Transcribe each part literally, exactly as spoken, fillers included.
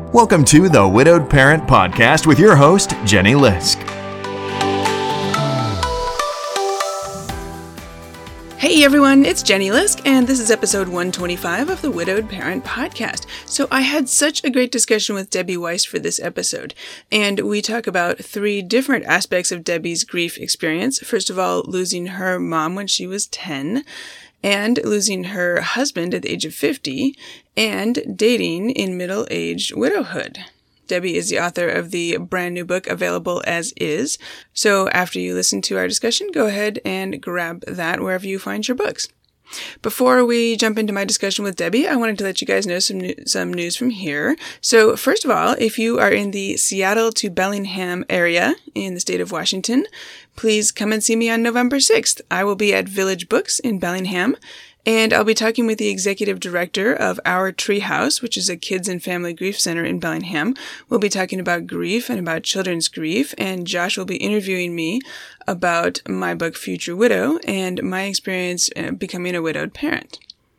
Welcome to the Widowed Parent Podcast with your host, Jenny Lisk. Hey everyone, it's Jenny Lisk, and this is episode one twenty-five of the Widowed Parent Podcast. So I had such a great discussion with Debbie Weiss for this episode, and we talk about three different aspects of Debbie's grief experience. First of all, losing her mom when she was ten, and losing her husband at the age of fifty, and dating in middle-aged widowhood. Debbie is the author of the brand new book available as is. So after you listen to our discussion, go ahead and grab that wherever you find your books. Before we jump into my discussion with Debbie, I wanted to let you guys know some new, some news from here. So first of all, if you are in the Seattle to Bellingham area in the state of Washington, please come and see me on November sixth. I will be at Village Books in Bellingham, and I'll be talking with the executive director of Our Treehouse, which is a kids and family grief center in Bellingham. We'll be talking about grief and about children's grief, and Josh will be interviewing me about my book, Future Widow, and my experience becoming a widowed parent.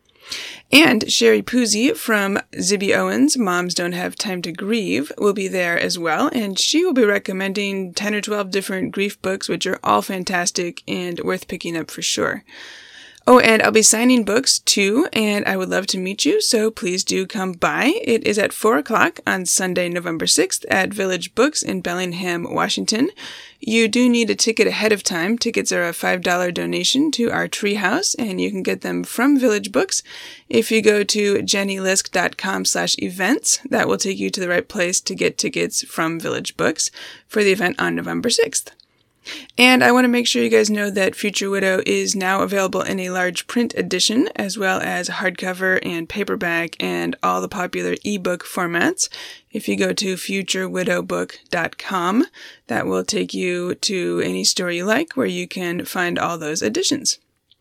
And Sherry Puzey from Zibby Owens, Moms Don't Have Time to Grieve, will be there as well, and she will be recommending ten or twelve different grief books, which are all fantastic and worth picking up for sure. Oh, and I'll be signing books too, and I would love to meet you, so please do come by. It is at four o'clock on Sunday, November sixth at Village Books in Bellingham, Washington. You do need a ticket ahead of time. Tickets are a five dollars donation to Our Treehouse, and you can get them from Village Books. If you go to jennylisk.com slash events, that will take you to the right place to get tickets from Village Books for the event on November sixth. And I want to make sure you guys know that Future Widow is now available in a large print edition, as well as hardcover and paperback and all the popular ebook formats. If you go to future widow book dot com, that will take you to any store you like where you can find all those editions.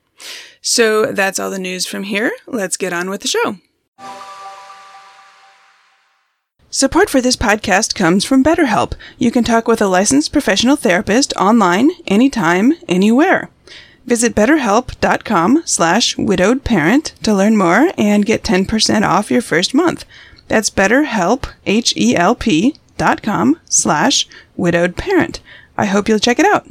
So that's all the news from here. Let's get on with the show. Support for this podcast comes from BetterHelp. You can talk with a licensed professional therapist online, anytime, anywhere. Visit betterhelp.com slash widowed parent to learn more and get ten percent off your first month. That's betterhelp, H-E-L-P dot com slash widowed parent. I hope you'll check it out.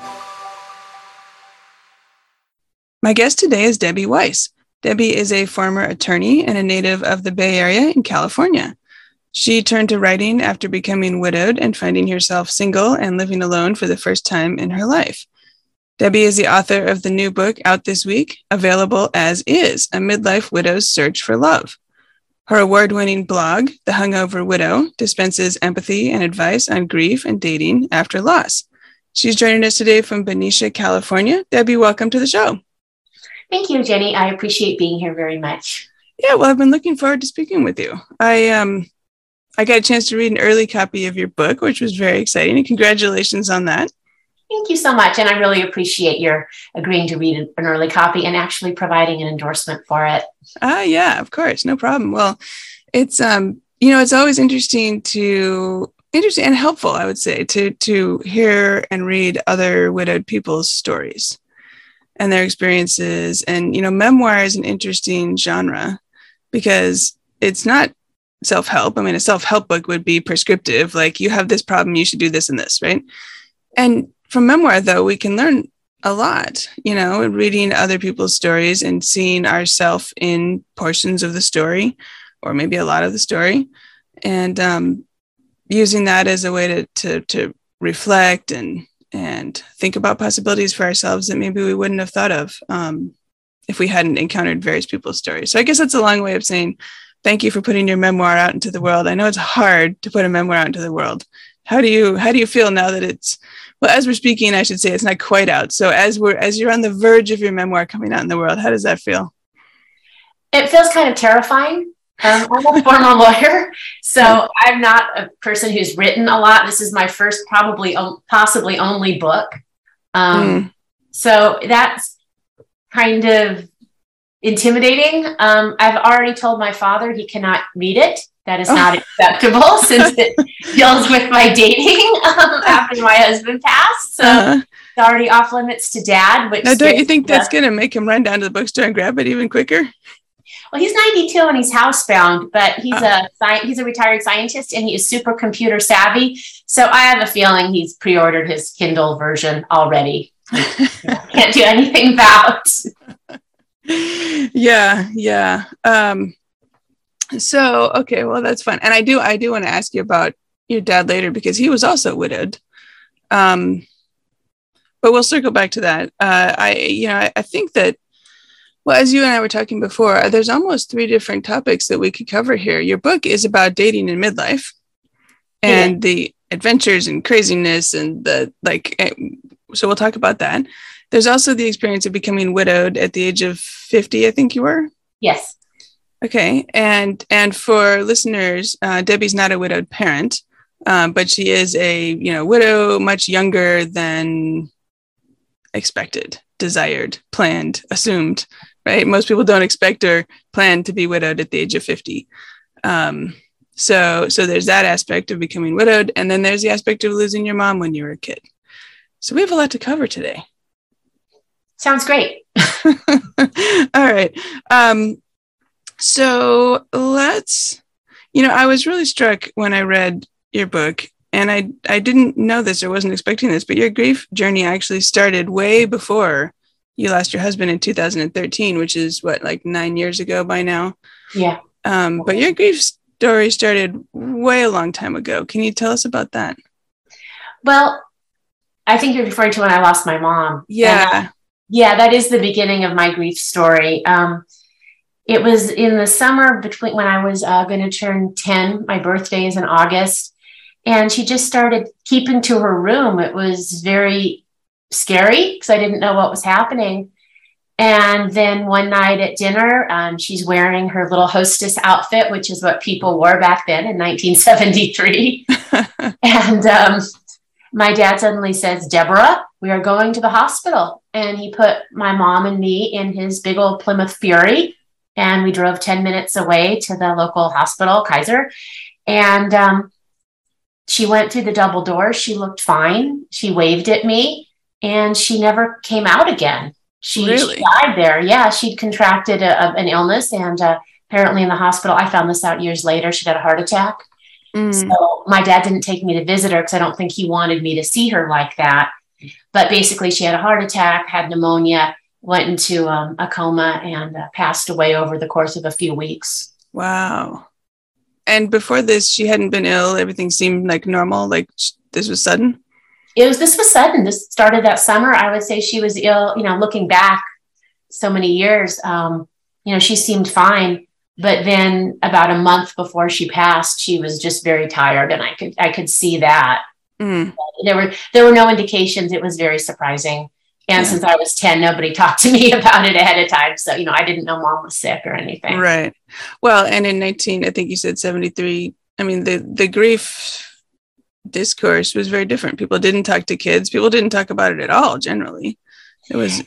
My guest today is Debbie Weiss. Debbie is a former attorney and a native of the Bay Area in California. She turned to writing after becoming widowed and finding herself single and living alone for the first time in her life. Debbie is the author of the new book out this week, available as is, A Midlife Widow's Search for Love. Her award-winning blog, The Hungover Widow, dispenses empathy and advice on grief and dating after loss. She's joining us today from Benicia, California. Debbie, welcome to the show. Thank you, Jenny. I appreciate being here very much. Yeah, well, I've been looking forward to speaking with you. I um. I got a chance to read an early copy of your book, which was very exciting. And congratulations on that. Thank you so much. And I really appreciate your agreeing to read an early copy and actually providing an endorsement for it. Ah, yeah, of course. No problem. Well, it's, um, you know, it's always interesting to, interesting and helpful, I would say, to, to hear and read other widowed people's stories and their experiences. And, you know, memoir is an interesting genre because it's not self-help. I mean, a self-help book would be prescriptive, like you have this problem, you should do this and this, right? And from memoir, though, we can learn a lot, you know, reading other people's stories and seeing ourselves in portions of the story, or maybe a lot of the story, and um, using that as a way to to to reflect and and think about possibilities for ourselves that maybe we wouldn't have thought of um, if we hadn't encountered various people's stories. So I guess that's a long way of saying thank you for putting your memoir out into the world. I know it's hard to put a memoir out into the world. How do you how do you feel now that it's, well, as we're speaking, I should say it's not quite out. So as we're as you're on the verge of your memoir coming out in the world, how does that feel? It feels kind of terrifying. Um, I'm a former lawyer, so I'm not a person who's written a lot. This is my first, probably possibly only book. Um, mm. So that's kind of intimidating. Um, I've already told my father he cannot read it. That is not oh. acceptable since it deals with my dating um, after my husband passed. So uh-huh. It's already off limits to Dad. Which now, don't you think that's going to make him run down to the bookstore and grab it even quicker? Well, he's ninety-two and he's housebound, but he's oh. a sci- he's a retired scientist and he is super computer savvy. So I have a feeling he's pre-ordered his Kindle version already. Can't do anything about. Yeah, yeah. Um, so okay, well that's fun. And I do I do want to ask you about your dad later because he was also widowed. Um, but we'll circle back to that. Uh, I you know I, I think that. Well, as you and I were talking before, there's almost three different topics that we could cover here. Your book is about dating in midlife and yeah. the adventures and craziness and the like. So we'll talk about that. There's also the experience of becoming widowed at the age of fifty, I think you were? Yes. Okay. And and for listeners, uh, Debbie's not a widowed parent, um, but she is a, you know, widow much younger than expected, desired, planned, assumed. Right? Most people don't expect or plan to be widowed at the age of fifty. Um, so, so there's that aspect of becoming widowed. And then there's the aspect of losing your mom when you were a kid. So we have a lot to cover today. Sounds great. All right. Um, so let's, you know, I was really struck when I read your book and I, I didn't know this or wasn't expecting this, but your grief journey actually started way before you lost your husband in two thousand thirteen, which is what, like nine years ago by now? Yeah. Um, but your grief story started way a long time ago. Can you tell us about that? Well, I think you're referring to when I lost my mom. Yeah. And, yeah, that is the beginning of my grief story. Um, it was in the summer between when I was uh, going to turn ten. My birthday is in August. And she just started keeping to her room. It was very scary because I didn't know what was happening. And then one night at dinner, um, she's wearing her little hostess outfit, which is what people wore back then in nineteen seventy-three. And um, my dad suddenly says, "Deborah, we are going to the hospital." And he put my mom and me in his big old Plymouth Fury. And we drove ten minutes away to the local hospital, Kaiser. And um, she went through the double doors. She looked fine. She waved at me. And she never came out again. She, really? she died there. Yeah, she'd contracted a, a, an illness, and uh, apparently in the hospital, I found this out years later, she had a heart attack. Mm. So my dad didn't take me to visit her because I don't think he wanted me to see her like that. But basically, she had a heart attack, had pneumonia, went into um, a coma, and uh, passed away over the course of a few weeks. Wow. And before this, she hadn't been ill. Everything seemed like normal. Like this was sudden. It was, this was sudden. This started that summer. I would say she was ill, you know, looking back so many years, um, you know, she seemed fine, but then about a month before she passed, she was just very tired. And I could, I could see that. Mm. There were, there were no indications. It was very surprising. And yeah. Since I was ten, nobody talked to me about it ahead of time. So, you know, I didn't know mom was sick or anything. Right. Well, and in nineteen, I think you said seventy-three, I mean, the, the grief discourse was very different. People didn't talk to kids. People didn't talk about it at all, generally. It was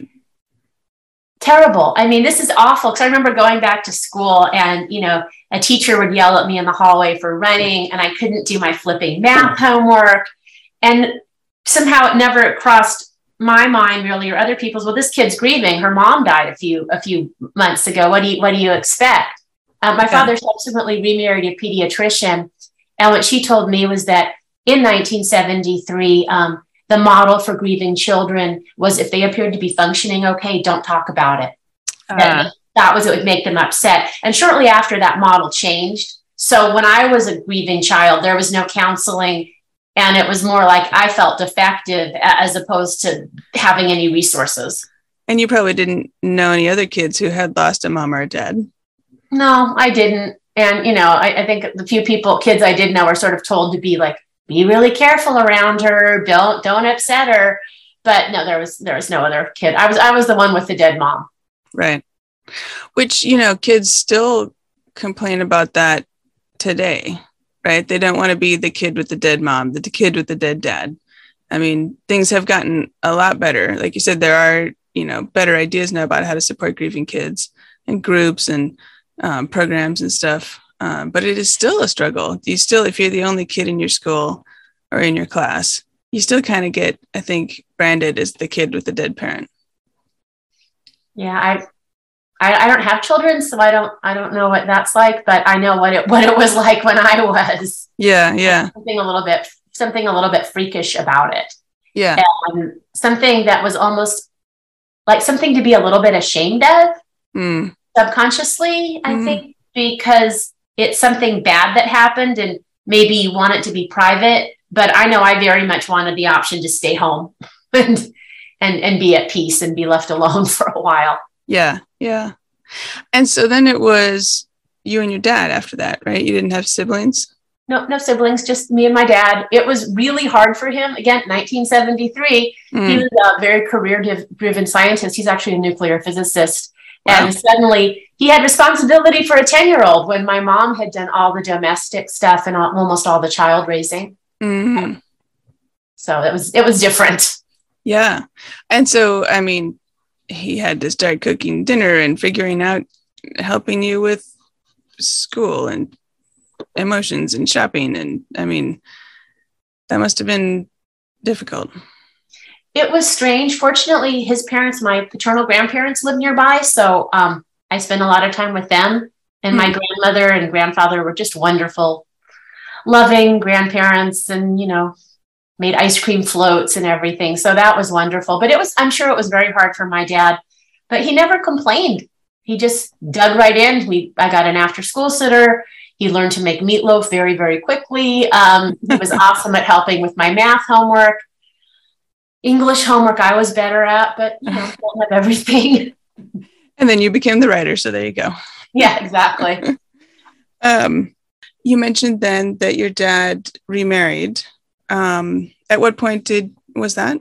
terrible. I mean, this is awful because I remember going back to school and, you know, a teacher would yell at me in the hallway for running and I couldn't do my flipping math homework. And somehow it never crossed my mind really or other people's. Well, this kid's grieving. Her mom died a few a few months ago. What do you what do you expect? Uh, my okay. father subsequently remarried a pediatrician. And what she told me was that in nineteen seventy-three, um, the model for grieving children was if they appeared to be functioning okay, don't talk about it. Uh. That, that was what would make them upset. And shortly after that model changed. So when I was a grieving child, there was no counseling. And it was more like I felt defective as opposed to having any resources. And you probably didn't know any other kids who had lost a mom or a dad. No, I didn't. And, you know, I, I think the few people, kids I did know were sort of told to be like, be really careful around her. Don't, don't upset her. But no, there was, there was no other kid. I was, I was the one with the dead mom. Right. Which, you know, kids still complain about that today. Right? They don't want to be the kid with the dead mom, the kid with the dead dad. I mean, things have gotten a lot better. Like you said, there are, you know, better ideas now about how to support grieving kids and groups and um, programs and stuff. Um, but it is still a struggle. You still, if you're the only kid in your school or in your class, you still kind of get, I think, branded as the kid with the dead parent. Yeah, I I, I don't have children, so I don't I don't know what that's like, but I know what it what it was like when I was. Yeah, yeah. Something a little bit something a little bit freakish about it. Yeah. And something that was almost like something to be a little bit ashamed of mm. subconsciously, I mm. think, because it's something bad that happened and maybe you want it to be private. But I know I very much wanted the option to stay home and and, and be at peace and be left alone for a while. Yeah, yeah. And so then it was you and your dad after that, right? You didn't have siblings? No, no siblings, just me and my dad. It was really hard for him. Again, nineteen seventy-three, mm. he was a very career-driven scientist. He's actually a nuclear physicist. Wow. And suddenly he had responsibility for a ten-year-old when my mom had done all the domestic stuff and almost all the child raising. Mm-hmm. So it was it was different. Yeah. And so, I mean, he had to start cooking dinner and figuring out, helping you with school and emotions and shopping. And I mean, that must have been difficult. It was strange. Fortunately, his parents, my paternal grandparents, lived nearby. So um, I spent a lot of time with them. And mm-hmm. my grandmother and grandfather were just wonderful, loving grandparents, and, you know, made ice cream floats and everything. So that was wonderful. But it was, I'm sure it was very hard for my dad, but he never complained. He just dug right in. We, I got an after school sitter. He learned to make meatloaf very, very quickly. Um, he was awesome at helping with my math homework. English homework I was better at, but, you know, don't have everything. And then you became the writer. So there you go. Yeah, exactly. um, you mentioned then that your dad remarried. Um, at what point did was that?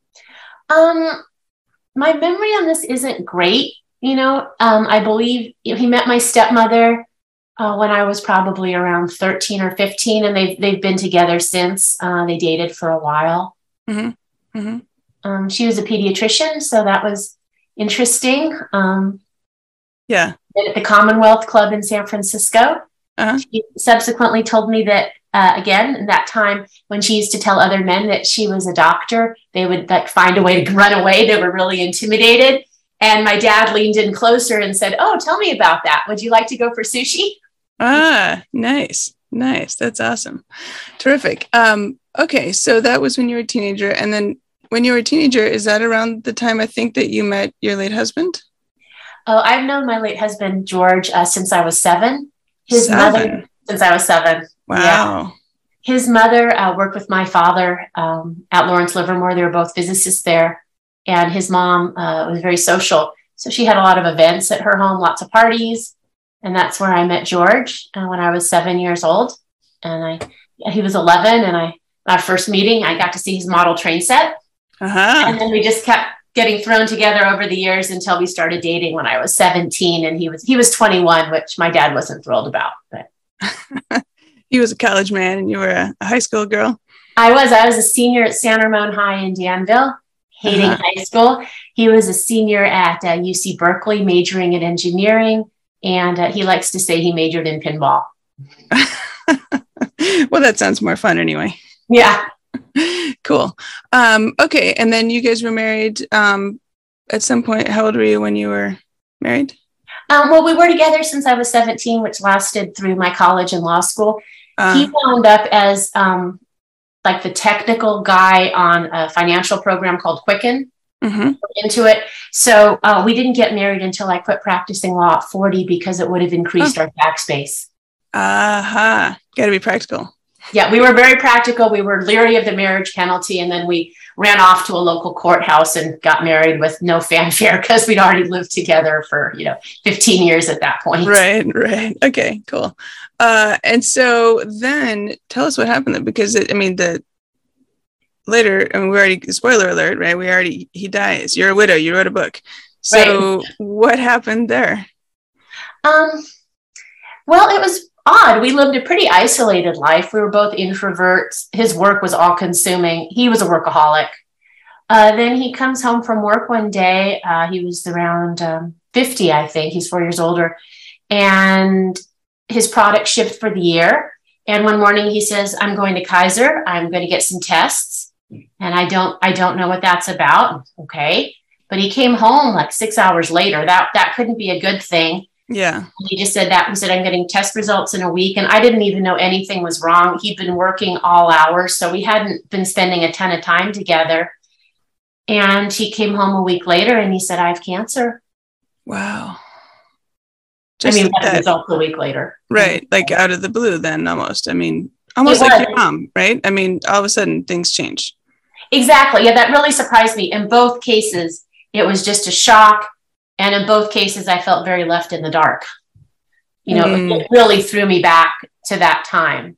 Um, my memory on this isn't great. You know, um, I believe he met my stepmother uh, when I was probably around thirteen or fifteen, and they've they've been together since. Uh, they dated for a while. Mm-hmm. Mm-hmm. Um, she was a pediatrician, so that was interesting. Um, yeah, at the Commonwealth Club in San Francisco. Uh-huh. She subsequently told me that. Uh, again, in that time when she used to tell other men that she was a doctor, they would like find a way to run away. They were really intimidated. And my dad leaned in closer and said, "Oh, tell me about that. Would you like to go for sushi?" Ah, nice. Nice. That's awesome. Terrific. Um, okay. So that was when you were a teenager. And then when you were a teenager, is that around the time I think that you met your late husband? Oh, I've known my late husband, George, uh, since I was seven. His seven. mother, since I was seven. Wow. Yeah. His mother uh, worked with my father um, at Lawrence Livermore. They were both physicists there. And his mom uh, was very social. So she had a lot of events at her home, lots of parties. And that's where I met George uh, when I was seven years old. And I, he was eleven. And I, our first meeting, I got to see his model train set. Uh-huh. And then we just kept getting thrown together over the years until we started dating when I was seventeen. And he was, he was twenty-one, which my dad wasn't thrilled about. But he was a college man and you were a, a high school girl. I was. I was a senior at San Ramon High in Danville, hating uh-huh. high school. He was a senior at uh, U C Berkeley, majoring in engineering. And uh, he likes to say he majored in pinball. Well, that sounds more fun anyway. Yeah. Cool. Um, okay. And then you guys were married um, at some point. How old were you when you were married? Um, well, we were together since I was seventeen, which lasted through my college and law school. Uh, he wound up as um, like the technical guy on a financial program called Quicken. Mm-hmm. Into it. So uh, we didn't get married until I quit practicing law at forty because it would have increased oh. our tax base. Aha. Uh-huh. Got to be practical. Yeah, we were very practical. We were leery of the marriage penalty. And then we ran off to a local courthouse and got married with no fanfare because we'd already lived together for, you know, fifteen years at that point. Right, right. Okay, cool. Uh, and so then tell us what happened then, because it, I mean, the later, I mean, we already, spoiler alert, right? We already, he dies. You're a widow. You wrote a book. So right. What happened there? Um, well, it was odd. We lived a pretty isolated life. We were both introverts. His work was all consuming. He was a workaholic. Uh, then he comes home from work one day. Uh, he was around um, fifty, I think. He's four years older. And his product shipped for the year. And one morning he says, "I'm going to Kaiser. I'm going to get some tests. And I don't, I don't know what that's about." Okay. but he came home like six hours later. That that couldn't be a good thing. Yeah. He just said that. He said, I'm getting test results in a week. And I didn't even know anything was wrong. He'd been working all hours, so we hadn't been spending a ton of time together. And he came home a week later and he said, I have cancer. Wow. Just I mean, that results a week later. Right. Like out of the blue then almost. I mean, almost like your mom, right? I mean, all of a sudden things change. Exactly. Yeah, that really surprised me. In both cases, it was just a shock. And in both cases, I felt very left in the dark. You know, mm. it really threw me back to that time.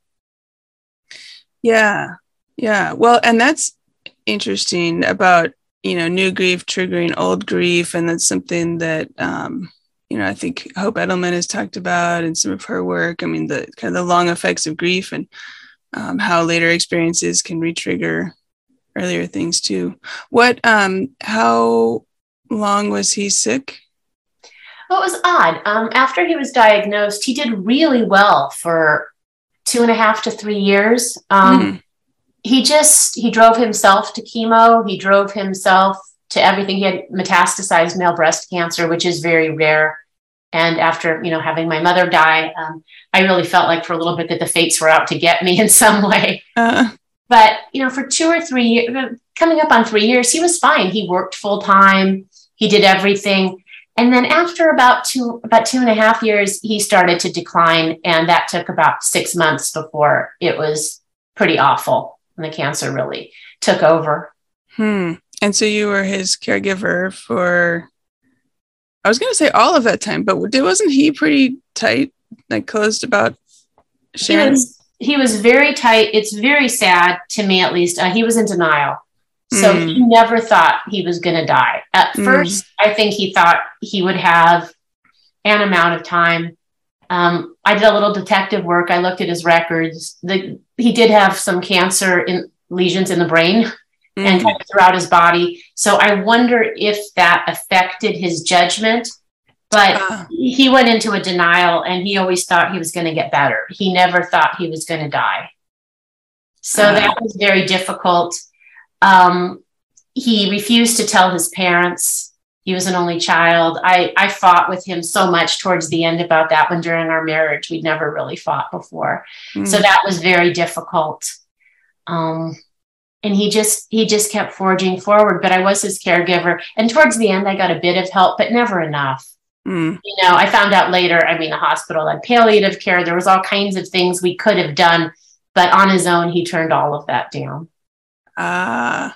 Yeah. Yeah. Well, and that's interesting about, you know, new grief triggering old grief. And that's something that, um, you know, I think Hope Edelman has talked about in some of her work. I mean, the kind of the long effects of grief and um, how later experiences can re-trigger earlier things too. What, um, how long was he sick? Well, it was odd. Um, after he was diagnosed, he did really well for two and a half to three years. Um, mm. He just, he drove himself to chemo. He drove himself to everything. He had metastasized male breast cancer, which is very rare. And after, you know, having my mother die, um, I really felt like for a little bit that the fates were out to get me in some way. Uh. But, you know, for two or three years, coming up on three years, he was fine. He worked full time. He did everything. And then after about two, about two and a half years, he started to decline. And that took about six months before it was pretty awful. And the cancer really took over. Hmm. And so you were his caregiver for, I was going to say all of that time, but wasn't he pretty tight, like closed about Sharon? He was, he was very tight. It's very sad to me, at least. Uh, he was in denial. So mm. he never thought he was going to die. At mm. first, I think he thought he would have an amount of time. Um, I did a little detective work. I looked at his records. The, he did have some cancer in lesions in the brain mm. and kind of throughout his body. So I wonder if that affected his judgment. But uh. he went into a denial and he always thought he was going to get better. He never thought he was going to die. So uh. that was very difficult. Um, he refused to tell his parents. He was an only child. I, I fought with him so much towards the end about that when during our marriage, we'd never really fought before. Mm. So that was very difficult. Um, and he just, he just kept forging forward, but I was his caregiver. And towards the end, I got a bit of help, but never enough. Mm. You know, I found out later, I mean, the hospital had palliative care. There was all kinds of things we could have done, but on his own, he turned all of that down. Ah,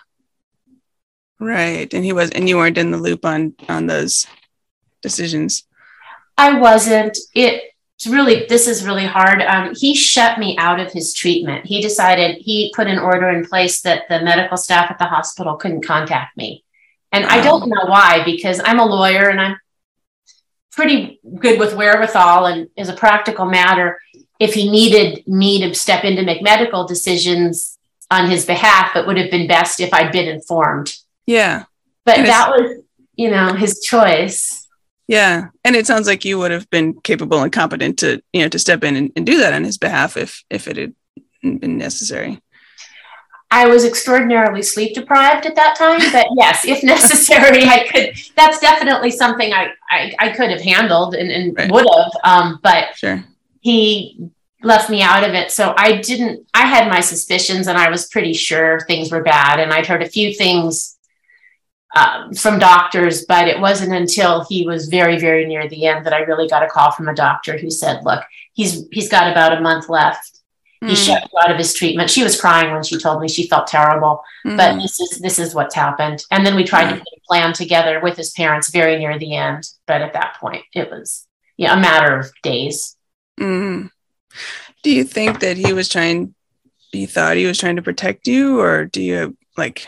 right. And he was, and you weren't in the loop on, on those decisions. I wasn't. It's really, this is really hard. Um, he shut me out of his treatment. He decided, he put an order in place that the medical staff at the hospital couldn't contact me. And oh. I don't know why, because I'm a lawyer and I'm pretty good with wherewithal. And as a practical matter, if he needed me to step in to make medical decisions on his behalf, it would have been best if I'd been informed. Yeah. But and that was, you know, his choice. Yeah. And it sounds like you would have been capable and competent to, you know, to step in and, and do that on his behalf if, if it had been necessary. I was extraordinarily sleep deprived at that time, but yes, if necessary, I could, that's definitely something I, I, I could have handled and, and right. would have, um, but sure. he left me out of it. So I didn't, I had my suspicions and I was pretty sure things were bad. And I'd heard a few things um, from doctors, but it wasn't until he was very, very near the end that I really got a call from a doctor who said, look, he's, he's got about a month left. Mm. He shut out of his treatment. She was crying when she told me. She felt terrible, mm. but this is, this is what's happened. And then we tried mm. to put a plan together with his parents very near the end. But at that point it was yeah, a matter of days. Mm. Do you think that he was trying, he thought he was trying to protect you, or do you like?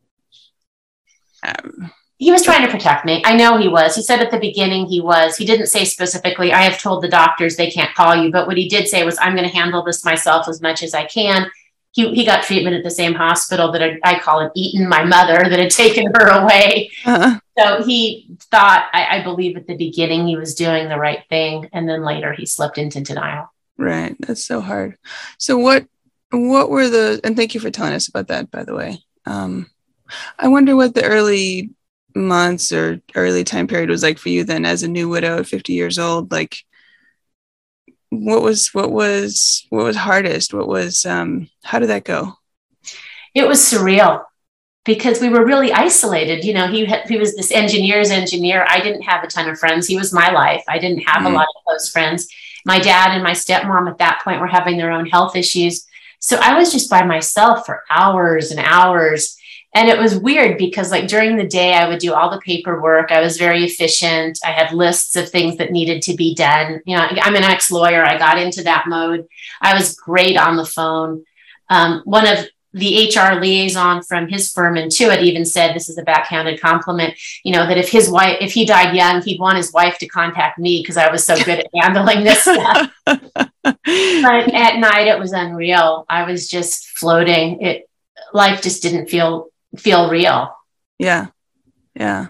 Um, he was trying to protect me. I know he was. He said at the beginning he was. He didn't say specifically, I have told the doctors they can't call you. But what he did say was, I'm going to handle this myself as much as I can. He, he got treatment at the same hospital that I, I call it eaten my mother, that had taken her away. Uh-huh. So he thought, I, I believe at the beginning he was doing the right thing. And then later he slipped into denial. Right. That's so hard. So what, what were the, and thank you for telling us about that, by the way. Um, I wonder what the early months or early time period was like for you then as a new widow at fifty years old? Like, what was, what was, what was hardest? What was, um, how did that go? It was surreal because we were really isolated. You know, he had, he was this engineer's engineer. I didn't have a ton of friends. He was my life. I didn't have mm. a lot of close friends. My dad and my stepmom at that point were having their own health issues. So I was just by myself for hours and hours. And it was weird because like during the day, I would do all the paperwork. I was very efficient. I had lists of things that needed to be done. You know, I'm an ex-lawyer. I got into that mode. I was great on the phone. Um, one of the H R liaison from his firm Intuit even said, this is a backhanded compliment, you know, that if his wife, if he died young, he'd want his wife to contact me because I was so good at handling this stuff. But at night, it was unreal. I was just floating. It, life just didn't feel feel real. Yeah. Yeah.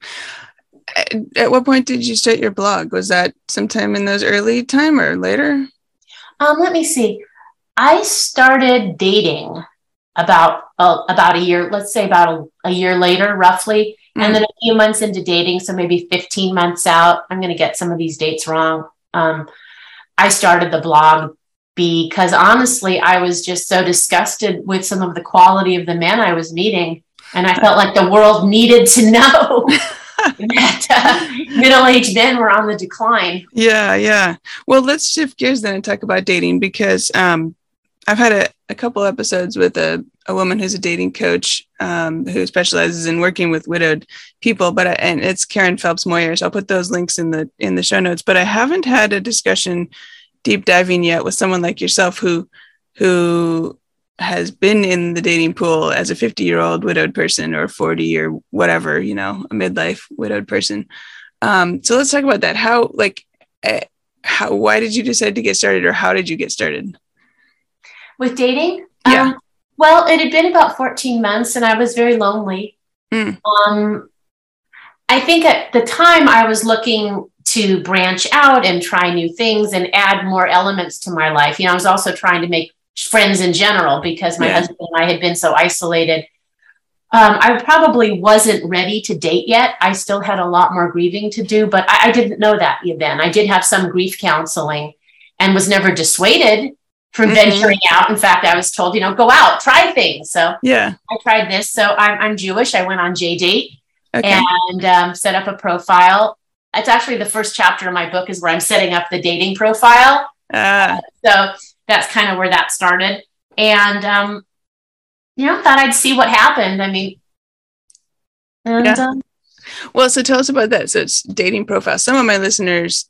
At what point did you start your blog? Was that sometime in those early time or later? Um, let me see. I started dating about, uh, about a year, let's say about a, a year later, roughly. Mm. And then a few months into dating. So maybe fifteen months out, I'm going to get some of these dates wrong. Um, I started the blog because honestly, I was just so disgusted with some of the quality of the men I was meeting. And I felt like the world needed to know that uh, middle-aged men were on the decline. Yeah, yeah. Well, let's shift gears then and talk about dating because um, I've had a, a couple episodes with a, a woman who's a dating coach um, who specializes in working with widowed people, but I, and it's Karen Phelps Moyer. So I'll put those links in the in the show notes. But I haven't had a discussion deep diving yet with someone like yourself who who has been in the dating pool as a fifty year old widowed person or forty or whatever, you know, a midlife widowed person. Um, so let's talk about that. How, like, uh, how, why did you decide to get started or how did you get started? With dating? Yeah. Um, well, it had been about fourteen months and I was very lonely. Mm. Um, I think at the time I was looking to branch out and try new things and add more elements to my life. You know, I was also trying to make friends in general because my yeah. husband and I had been so isolated. Um, I probably wasn't ready to date yet. I still had a lot more grieving to do, but I, I didn't know that then. I did have some grief counseling and was never dissuaded from mm-hmm. venturing out. In fact, I was told, you know, go out, try things. So yeah, I tried this. So I'm, I'm Jewish. I went on J-Date okay. and um, set up a profile. It's actually the first chapter of my book is where I'm setting up the dating profile. Ah. Uh, so that's kind of where that started. And, um, you know, thought I'd see what happened. I mean, and, yeah. um, well, so tell us about that. So it's dating profile. Some of my listeners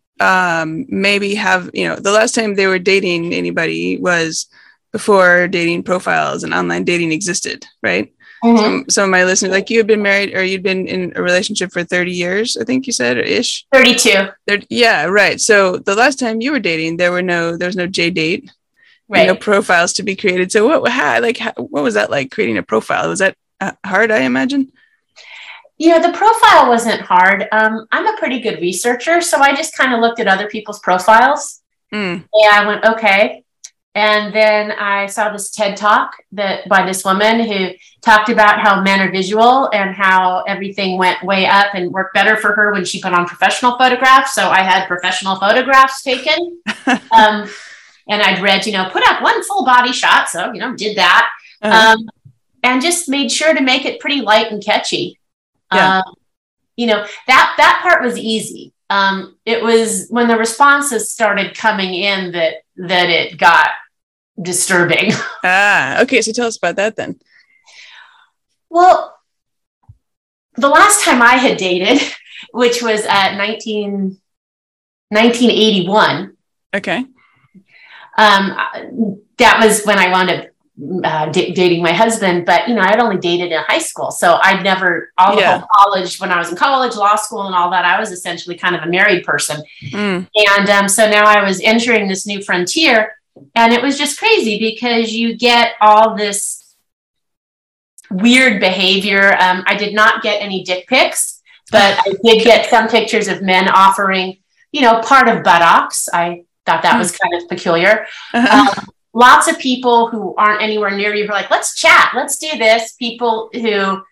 um, maybe have, you know, the last time they were dating anybody was before dating profiles and online dating existed, right? Mm-hmm. Some, some of my listeners, like you had been married or you'd been in a relationship for thirty years, I think you said, or ish. thirty-two. thirty, yeah, right. So the last time you were dating, there were no, there was no J-Date, right? No profiles to be created. So what, how, like, how, what was that like creating a profile? Was that uh, hard, I imagine? You know, the profile wasn't hard. Um, I'm a pretty good researcher. So I just kind of looked at other people's profiles mm. and I went, okay. And then I saw this TED Talk that by this woman who talked about how men are visual and how everything went way up and worked better for her when she put on professional photographs. So I had professional photographs taken. um, and I'd read, you know, put up one full body shot. So, you know, did that. Uh-huh. Um, and just made sure to make it pretty light and catchy. Yeah. Um, you know, that, that part was easy. Um, it was when the responses started coming in that, that it got disturbing. Ah, okay. So tell us about that then. Well, the last time I had dated, which was at nineteen, nineteen eighty-one. Okay. Um, that was when I wound up uh, d- dating my husband, but you know, I'd only dated in high school. So I'd never, all yeah. the whole college, when I was in college, law school and all that, I was essentially kind of a married person. Mm. And um, so now I was entering this new frontier. And it was just crazy because you get all this weird behavior. Um, I did not get any dick pics, but I did get some pictures of men offering, you know, part of buttocks. I thought that was kind of peculiar. Uh-huh. Um, lots of people who aren't anywhere near you who are like, let's chat, let's do this. People who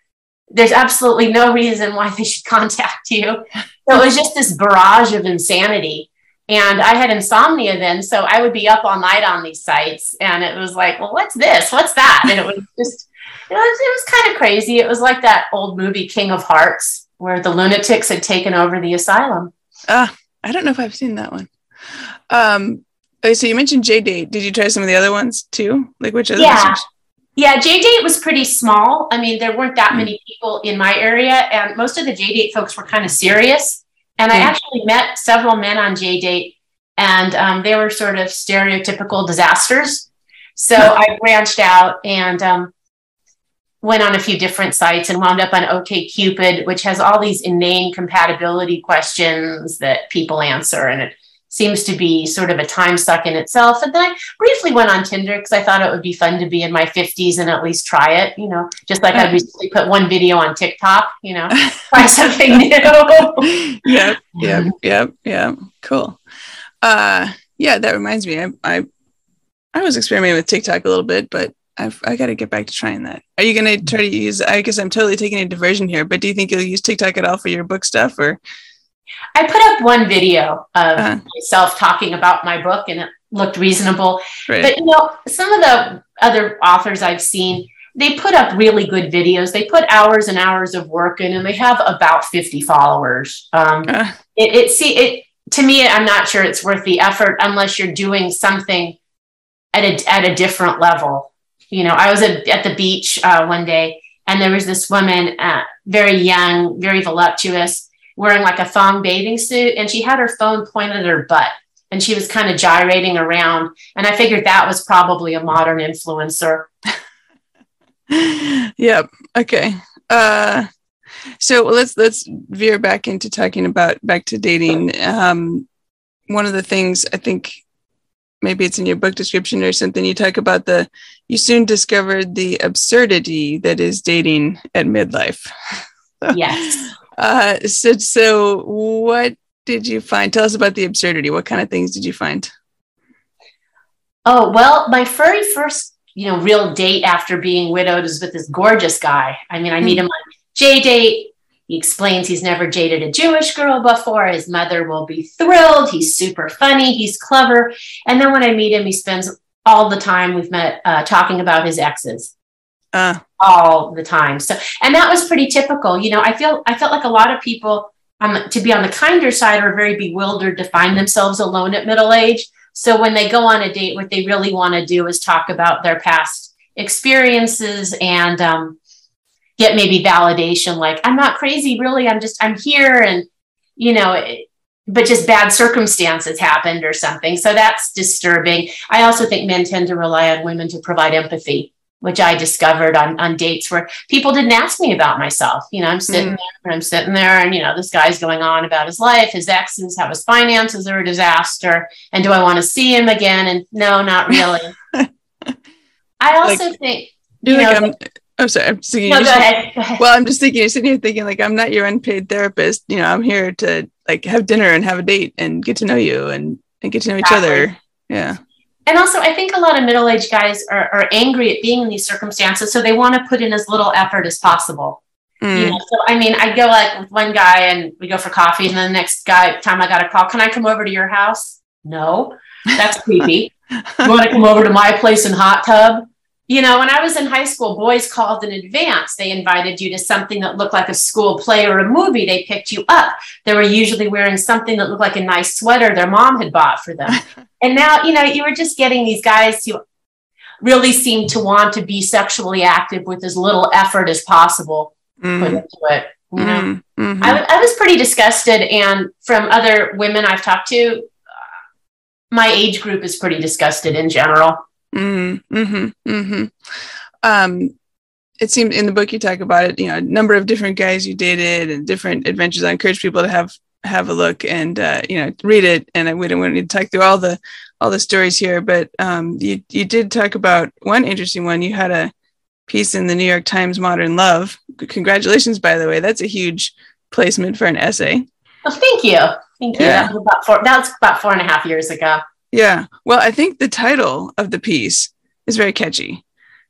there's absolutely no reason why they should contact you. So it was just this barrage of insanity. And I had insomnia then, so I would be up all night on these sites, and it was like, well, what's this? What's that? And it was just, it was, it was kind of crazy. It was like that old movie King of Hearts, where the lunatics had taken over the asylum. Uh, I don't know if I've seen that one. Um, okay, so you mentioned J-Date. Did you try some of the other ones too? Like which other Yeah. ones? Yeah, J-Date was pretty small. I mean, there weren't that mm. many people in my area, and most of the J-Date folks were kind of serious. And I actually met several men on J-Date, and um, they were sort of stereotypical disasters. So I branched out and um, went on a few different sites and wound up on OkCupid, which has all these inane compatibility questions that people answer. And it seems to be sort of a time suck in itself. And then I briefly went on Tinder because I thought it would be fun to be in my fifties and at least try it, you know, just like I recently put one video on TikTok, you know, try something new. Yep, yep, yep, yep. Cool. Uh, yeah, that reminds me. I, I, I was experimenting with TikTok a little bit, but I've, I got to get back to trying that. Are you going to try to use, I guess I'm totally taking a diversion here, but do you think you'll use TikTok at all for your book stuff or? I put up one video of uh, myself talking about my book, and it looked reasonable. Right. But, you know, some of the other authors I've seen, they put up really good videos. They put hours and hours of work in, and they have about fifty followers. Um, uh. It, it, see, it, to me, I'm not sure it's worth the effort unless you're doing something at a, at a different level. You know, I was at, at the beach uh, one day, and there was this woman, uh, very young, very voluptuous, wearing like a thong bathing suit, and she had her phone pointed at her butt, and she was kind of gyrating around. And I figured that was probably a modern influencer. Yep. Okay. Uh, so let's let's veer back into talking about back to dating. Um, one of the things I think maybe it's in your book description or something, you talk about the you soon discovered the absurdity that is dating at midlife. Yes. Uh, so, so what did you find? Tell us about the absurdity. What kind of things did you find? Oh, well, my very first, you know, real date after being widowed is with this gorgeous guy. I mean, I meet him on J-Date. He explains he's never dated a Jewish girl before. His mother will be thrilled. He's super funny. He's clever. And then when I meet him, he spends all the time we've met uh, talking about his exes. Uh. all the time. So, and that was pretty typical. You know, I feel, I felt like a lot of people, um, to be on the kinder side, are very bewildered to find themselves alone at middle age. So when they go on a date, what they really want to do is talk about their past experiences and um, get maybe validation. Like, I'm not crazy, really. I'm just, I'm here. And, you know, it, but just bad circumstances happened or something. So that's disturbing. I also think men tend to rely on women to provide empathy, which I discovered on, on dates where people didn't ask me about myself. You know, I'm sitting mm. there and I'm sitting there and, you know, this guy's going on about his life, his exes, how his finances are a disaster. And do I want to see him again? And no, not really. I also like, think, you know, like I'm, I'm sorry. I'm thinking no, go ahead, go ahead. Well, I'm just thinking, you're sitting here thinking like, I'm not your unpaid therapist. You know, I'm here to like have dinner and have a date and get to know you and, and get to know exactly. each other. Yeah. And also, I think a lot of middle-aged guys are, are angry at being in these circumstances, so they want to put in as little effort as possible. Mm. You know, so I mean, I go like with one guy and we go for coffee, and then the next guy time I got a call, can I come over to your house? No, that's creepy. You want to come over to my place in hot tub? You know, when I was in high school, boys called in advance. They invited you to something that looked like a school play or a movie. They picked you up. They were usually wearing something that looked like a nice sweater their mom had bought for them. And now, you know, you were just getting these guys who really seemed to want to be sexually active with as little effort as possible mm. put into it. You know, mm-hmm. I, I was pretty disgusted. And from other women I've talked to, uh, my age group is pretty disgusted in general. Mm-hmm, mm-hmm, mm-hmm. Um, it seemed in the book you talk about it, you know, a number of different guys you dated and different adventures. I encourage people to have have a look and uh, you know, read it. And I wouldn't want to talk through all the all the stories here, but um, you you did talk about one interesting one. You had a piece in the New York Times Modern Love. Congratulations, by the way. That's a huge placement for an essay. Well, thank you, thank you. Yeah. That was about four. That was about four and a half years ago. Yeah. Well, I think the title of the piece is very catchy.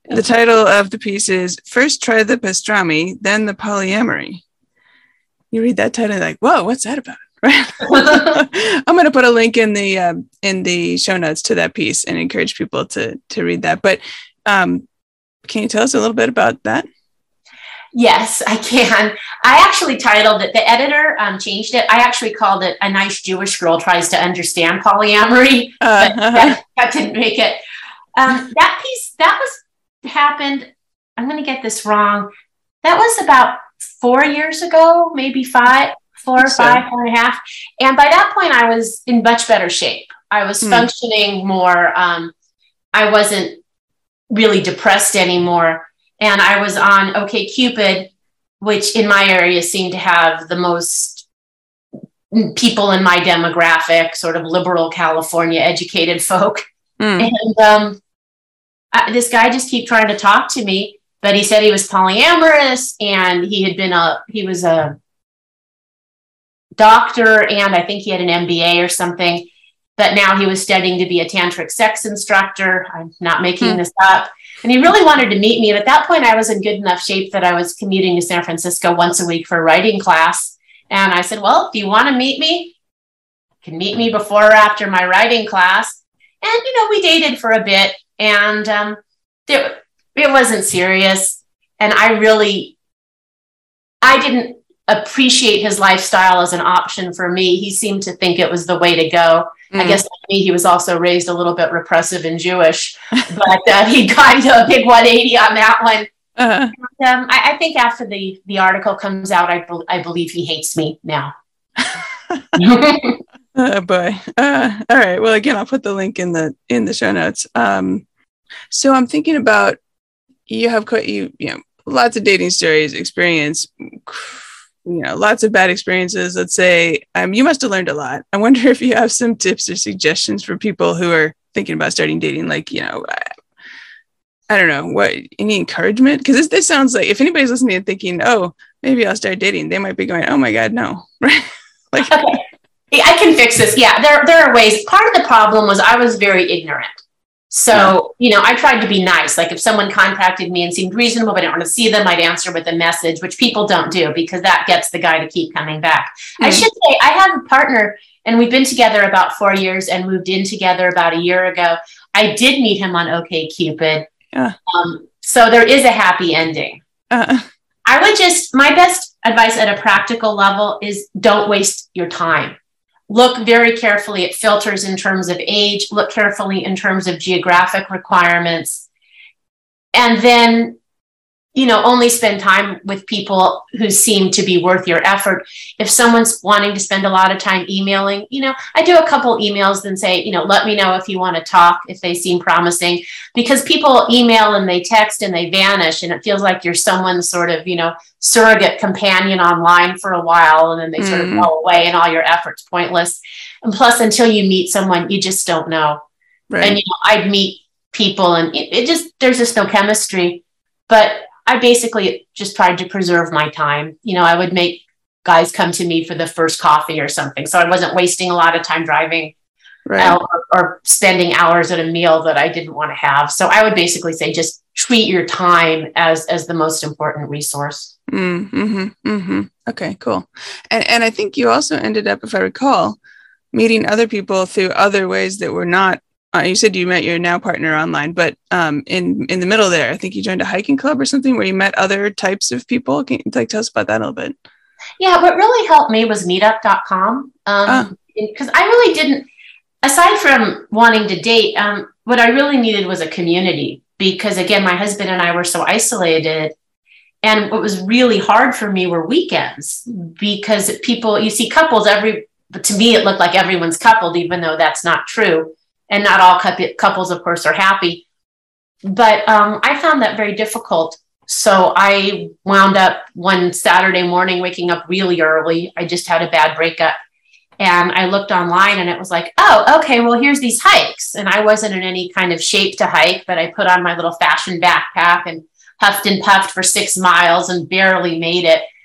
The title of the piece is First Try the Pastrami, Then the Polyamory. You read that title and like, whoa, what's that about? Right? I'm going to put a link in the um, in the show notes to that piece and encourage people to to read that. But um, can you tell us a little bit about that? Yes, I can. I actually titled it, the editor um, changed it. I actually called it A Nice Jewish Girl Tries to Understand Polyamory. Uh, but uh-huh. that, that didn't make it. Um, that piece, that was happened, I'm going to get this wrong. That was about four years ago, maybe five, four or five, so. four and a half. And by that point, I was in much better shape. I was hmm. functioning more. Um, I wasn't really depressed anymore. And I was on OkCupid, which in my area seemed to have the most people in my demographic, sort of liberal California educated folk. Mm. And um, I, this guy just kept trying to talk to me, but he said he was polyamorous and he had been a, he was a doctor and I think he had an M B A or something, but now he was studying to be a tantric sex instructor. I'm not making mm. this up. And he really wanted to meet me. And at that point, I was in good enough shape that I was commuting to San Francisco once a week for a writing class. And I said, well, if you want to meet me, you can meet me before or after my writing class. And, you know, we dated for a bit and um, it, it wasn't serious. And I really, I didn't appreciate his lifestyle as an option for me. He seemed to think it was the way to go. Mm. I guess like me, he was also raised a little bit repressive and Jewish, but uh, he got into a big one eighty on that one. Uh-huh. And, um, I, I think after the, the article comes out, I, be- I believe he hates me now. Oh boy. Uh, all right. Well, again, I'll put the link in the in the show notes. Um, so I'm thinking about you have quite you you know lots of dating stories, experience. You know, lots of bad experiences. Let's say um, you must have learned a lot. I wonder if you have some tips or suggestions for people who are thinking about starting dating. Like, you know, I, I don't know, what any encouragement? Because this, this sounds like if anybody's listening and thinking, oh, maybe I'll start dating, they might be going, oh my God, no, right? Like, okay, I can fix this. Yeah, there there are ways. Part of the problem was I was very ignorant. So, you know, I tried to be nice. Like if someone contacted me and seemed reasonable, but I didn't want to see them, I'd answer with a message, which people don't do because that gets the guy to keep coming back. Mm-hmm. I should say I have a partner and we've been together about four years and moved in together about a year ago. I did meet him on OkCupid. Yeah. Um, so there is a happy ending. Uh-uh. I would just, my best advice at a practical level is don't waste your time. Look very carefully at filters in terms of age, look carefully in terms of geographic requirements, and then, you know, only spend time with people who seem to be worth your effort. If someone's wanting to spend a lot of time emailing, you know, I do a couple emails and say, you know, let me know if you want to talk, if they seem promising, because people email and they text and they vanish and it feels like you're someone's sort of, you know, surrogate companion online for a while and then they mm. sort of go away and all your efforts pointless. And plus, until you meet someone, you just don't know. Right. And, you know, I'd meet people and it, it just, there's just no chemistry, but I basically just tried to preserve my time. You know, I would make guys come to me for the first coffee or something. So I wasn't wasting a lot of time driving right. or, or spending hours at a meal that I didn't want to have. So I would basically say, just treat your time as, as the most important resource. Mm-hmm, mm-hmm. Okay, cool. And, and I think you also ended up, if I recall, meeting other people through other ways that were not Uh, you said you met your now partner online, but um, in in the middle there, I think you joined a hiking club or something where you met other types of people. Can you like tell us about that a little bit? Yeah, what really helped me was meetup dot com. Um, because oh. I really didn't, aside from wanting to date, um, what I really needed was a community. Because again, my husband and I were so isolated. And what was really hard for me were weekends because people, you see couples every, to me, it looked like everyone's coupled, even though that's not true. And not all couples, of course, are happy. But um, I found that very difficult. So I wound up one Saturday morning waking up really early. I just had a bad breakup. And I looked online and it was like, oh, okay, well, here's these hikes. And I wasn't in any kind of shape to hike, but I put on my little fashion backpack and huffed and puffed for six miles and barely made it.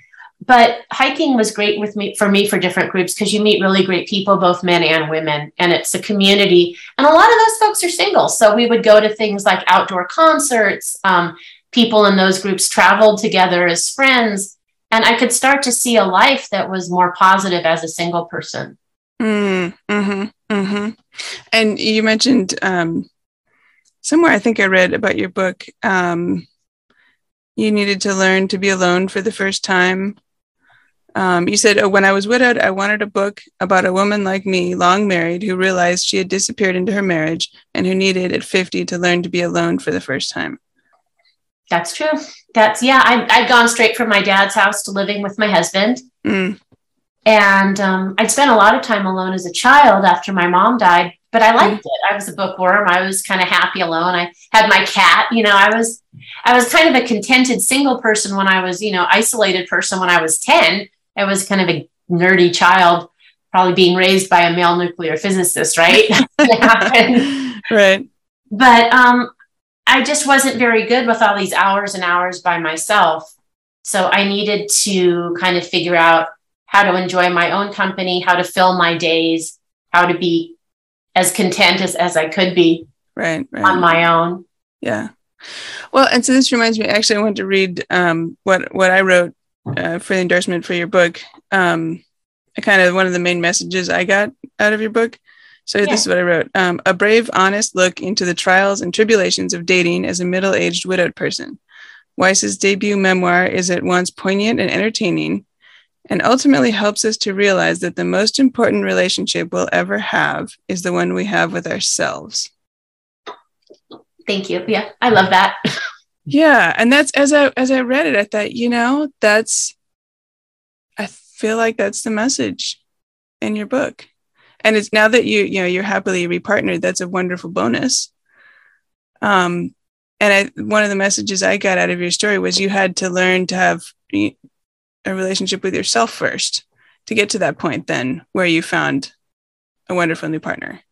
but hiking was great with me for me for different groups because you meet really great people, both men and women, and it's a community. And a lot of those folks are single. So we would go to things like outdoor concerts. Um, people in those groups traveled together as friends. And I could start to see a life that was more positive as a single person. Mm, mm-hmm, mm-hmm. And you mentioned um, somewhere, I think I read about your book, um, you needed to learn to be alone for the first time. Um, you said, oh, when I was widowed, I wanted a book about a woman like me, long married, who realized she had disappeared into her marriage and who needed at fifty to learn to be alone for the first time. That's true. That's, yeah, I, I'd gone straight from my dad's house to living with my husband. Mm. And um, I'd spent a lot of time alone as a child after my mom died, but I liked mm. it. I was a bookworm. I was kind of happy alone. I had my cat, you know, I was, I was kind of a contented single person when I was, you know, isolated person when I was ten. I was kind of a nerdy child, probably being raised by a male nuclear physicist, right? Right. But um, I just wasn't very good with all these hours and hours by myself. So I needed to kind of figure out how to enjoy my own company, how to fill my days, how to be as content as, as I could be right, right. on my own. Yeah. Well, and so this reminds me, actually, I want to read um, what, what I wrote uh, for the endorsement for your book. Um, kind of one of the main messages I got out of your book. So yeah. This is what I wrote. Um, a brave, honest look into the trials and tribulations of dating as a middle-aged widowed person. Weiss's debut memoir is at once poignant and entertaining, and ultimately helps us to realize that the most important relationship we'll ever have is the one we have with ourselves. Thank you. Yeah, I love that. Yeah, and that's, as I as I read it, I thought, you know, that's, I feel like that's the message in your book. And it's now that you, you know, you're happily repartnered, that's a wonderful bonus. Um, and I, one of the messages I got out of your story was you had to learn to have a relationship with yourself first to get to that point then where you found a wonderful new partner.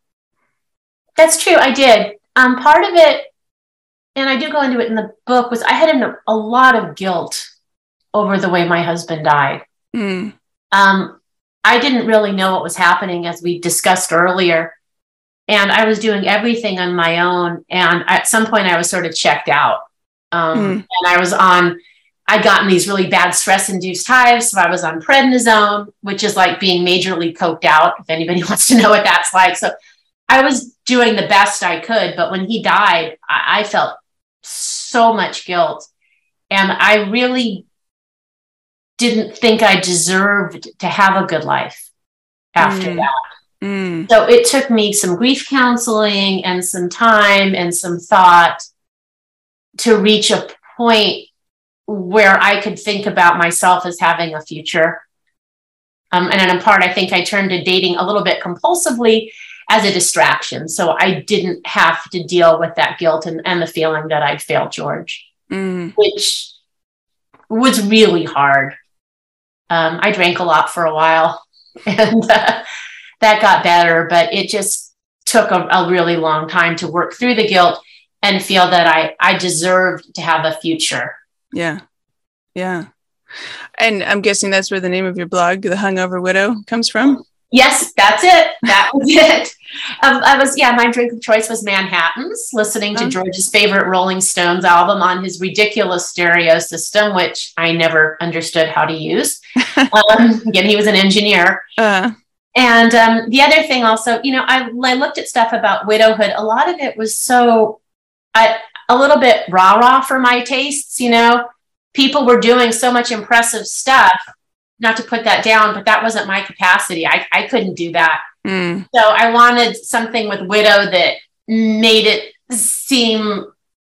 That's true. I did. Um, part of it, and I do go into it in the book, was I had an, a lot of guilt over the way my husband died. Mm. Um, I didn't really know what was happening, as we discussed earlier. And I was doing everything on my own. And at some point I was sort of checked out. Um, mm. And I was on, I'd gotten these really bad stress-induced hives. So I was on prednisone, which is like being majorly coked out, if anybody wants to know what that's like. So I was doing the best I could. But when he died, I, I felt so much guilt. And I really didn't think I deserved to have a good life after mm. that. Mm. So it took me some grief counseling and some time and some thought to reach a point where I could think about myself as having a future. Um, and in part, I think I turned to dating a little bit compulsively as a distraction. So I didn't have to deal with that guilt and, and the feeling that I'd failed George, mm. which was really hard. Um, I drank a lot for a while and uh, that got better, but it just took a, a really long time to work through the guilt and feel that I, I deserved to have a future. Yeah. Yeah. And I'm guessing that's where the name of your blog, The Hungover Widow, comes from? Yes, that's it. That was it. Um, I was, yeah, my drink of choice was Manhattans, listening to oh. George's favorite Rolling Stones album on his ridiculous stereo system, which I never understood how to use. um, again, he was an engineer. Uh. And um, the other thing also, you know, I, I looked at stuff about widowhood. A lot of it was so, I, a little bit rah-rah for my tastes, you know. People were doing so much impressive stuff. Not to put that down, but that wasn't my capacity. I, I couldn't do that. Mm. So I wanted something with widow that made it seem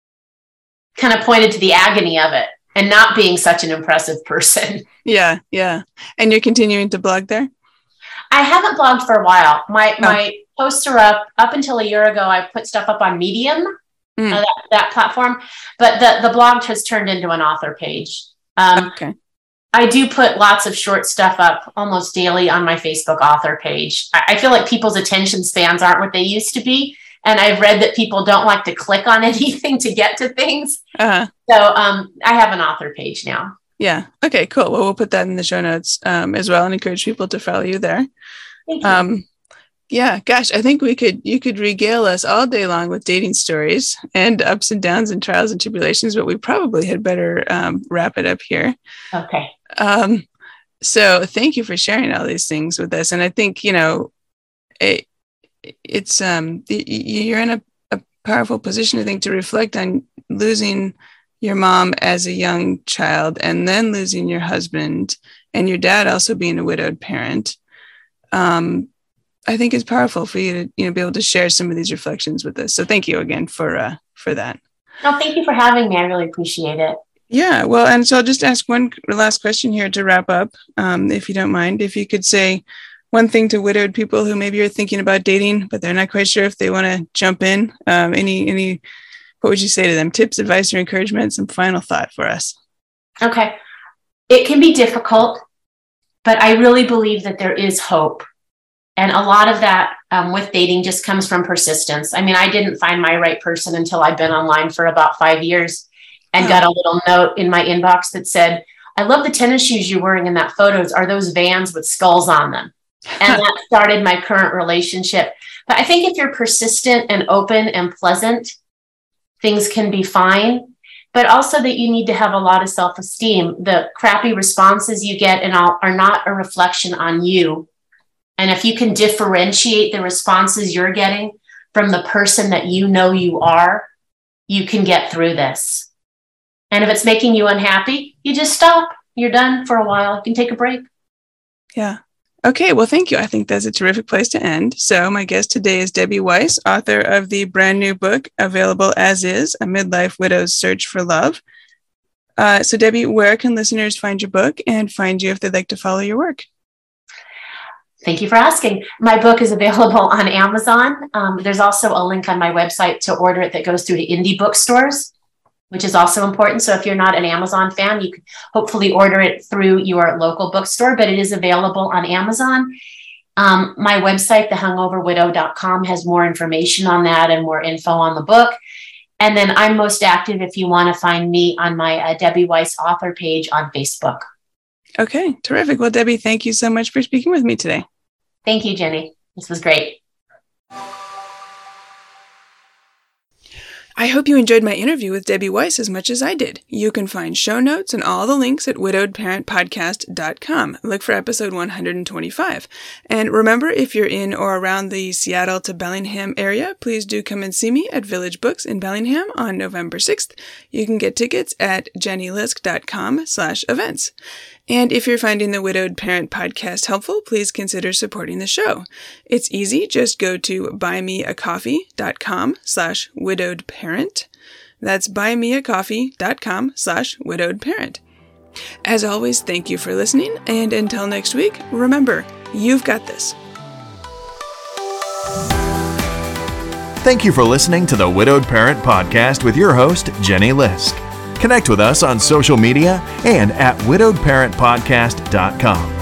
kind of pointed to the agony of it and not being such an impressive person. Yeah, yeah. And you're continuing to blog there? I haven't blogged for a while. My oh. my posts are up. Up until a year ago, I put stuff up on Medium, mm. uh, that, that platform. But the, the blog has turned into an author page. Um, okay. I do put lots of short stuff up almost daily on my Facebook author page. I, I feel like people's attention spans aren't what they used to be. And I've read that people don't like to click on anything to get to things. Uh-huh. So um, I have an author page now. Yeah. Okay, cool. Well, we'll put that in the show notes um, as well and encourage people to follow you there. Thank you. Um, yeah, gosh, I think we could, you could regale us all day long with dating stories and ups and downs and trials and tribulations, but we probably had better um, wrap it up here. Okay. Um, so thank you for sharing all these things with us. And I think, you know, it, it's, um, you're in a, a powerful position, I think, to reflect on losing your mom as a young child and then losing your husband and your dad also being a widowed parent. Um, I think it's powerful for you to, you know, be able to share some of these reflections with us. So thank you again for, uh, for that. No, thank you for having me. I really appreciate it. Yeah. Well, and so I'll just ask one last question here to wrap up. Um, if you don't mind, if you could say one thing to widowed people who maybe are thinking about dating, but they're not quite sure if they want to jump in, um, any, any, what would you say to them? Tips, advice, or encouragement? Some final thought for us. Okay. It can be difficult, but I really believe that there is hope. And a lot of that um, with dating just comes from persistence. I mean, I didn't find my right person until I'd been online for about five years and got a little note in my inbox that said, I love the tennis shoes you're wearing in that photos. Are those Vans with skulls on them? And that started my current relationship. But I think if you're persistent and open and pleasant, things can be fine. But also that you need to have a lot of self-esteem. The crappy responses you get and all are not a reflection on you. And if you can differentiate the responses you're getting from the person that you know you are, you can get through this. And if it's making you unhappy, you just stop. You're done for a while. You can take a break. Yeah. Okay. Well, thank you. I think that's a terrific place to end. So my guest today is Debbie Weiss, author of the brand new book, Available As Is, A Midlife Widow's Search for Love. Uh, so Debbie, where can listeners find your book and find you if they'd like to follow your work? Thank you for asking. My book is available on Amazon. Um, there's also a link on my website to order it that goes through to indie bookstores, which is also important. So if you're not an Amazon fan, you can hopefully order it through your local bookstore, but it is available on Amazon. Um, my website, the hungover widow dot com, has more information on that and more info on the book. And then I'm most active if you want to find me on my uh, Debbie Weiss author page on Facebook. Okay, terrific. Well, Debbie, thank you so much for speaking with me today. Thank you, Jenny. This was great. I hope you enjoyed my interview with Debbie Weiss as much as I did. You can find show notes and all the links at widowed parent podcast dot com. Look for episode one hundred twenty-five. And remember, if you're in or around the Seattle to Bellingham area, please do come and see me at Village Books in Bellingham on November sixth. You can get tickets at jennylisk dot com slash events. And if you're finding the Widowed Parent podcast helpful, please consider supporting the show. It's easy. Just go to buymeacoffee dot com slash widowed parent. That's buymeacoffee dot com slash widowed parent. As always, thank you for listening. And until next week, remember, you've got this. Thank you for listening to the Widowed Parent Podcast with your host, Jenny Lisk. Connect with us on social media and at widowed parent podcast dot com.